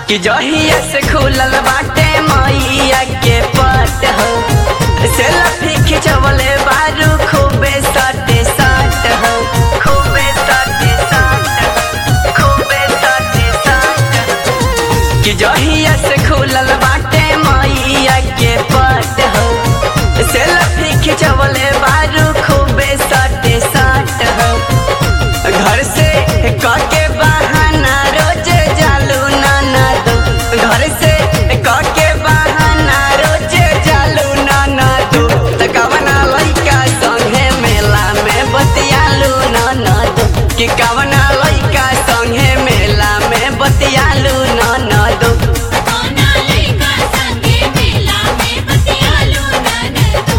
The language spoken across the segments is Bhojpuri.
कि जहिया से खुलल बाटे मैया के पट हो सेल्फी खिंचवले बारू खूबे सटे साट हो खूबे सटे साट खूबे सटे साट कि जहिया से खुलल बाटे मैया के पट हो सेल्फी खिंचवले बारू खूबे सटे साट हो घर से काके बहाना रोज जालू नाना दो घर से काके बहाना रोज जालू नाना दो कवना लइका संगे मेला में बतियालू नाना दो कि कवना लइका संगे मेला में बतियालू नाना दो कौना लइका संगे मेला में बतियालू ननदो।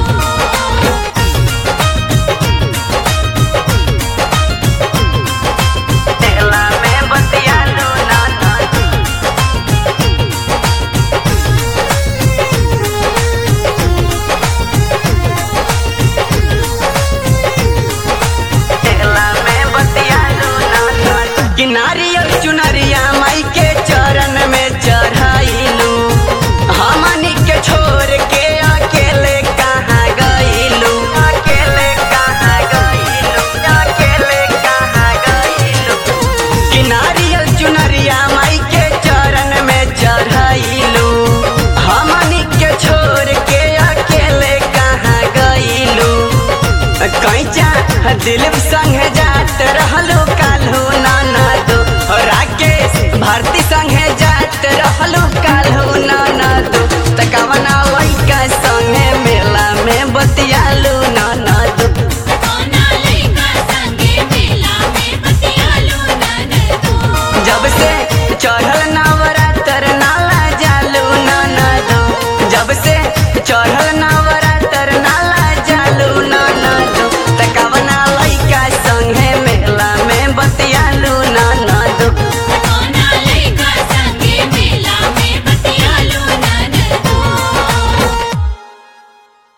मेला में बतियालू नाना दो मेला में बतियालू नाना दो कि नारियल चुनरिया माई के चरण में चढ़ाइलू हमनी के छोड़ के अकेले कहाँ गइलू अकेले कहाँ गइलू अकेले कहाँ गइलू कि नारियल चुनरिया माई के चरण में चढ़ाइलू हमनी के छोड़ के अकेले कहाँ गइलू कैचा दिलीप संगे जात रहलू काल्हू नाना दो राकेश भारती संगे जात रहलू काल्हू नाना दो कवना लइका संगे मेला में बतियालू नाना दो कौना लइका संगे मेला में बतियालू ननदो। जब से चढ़ल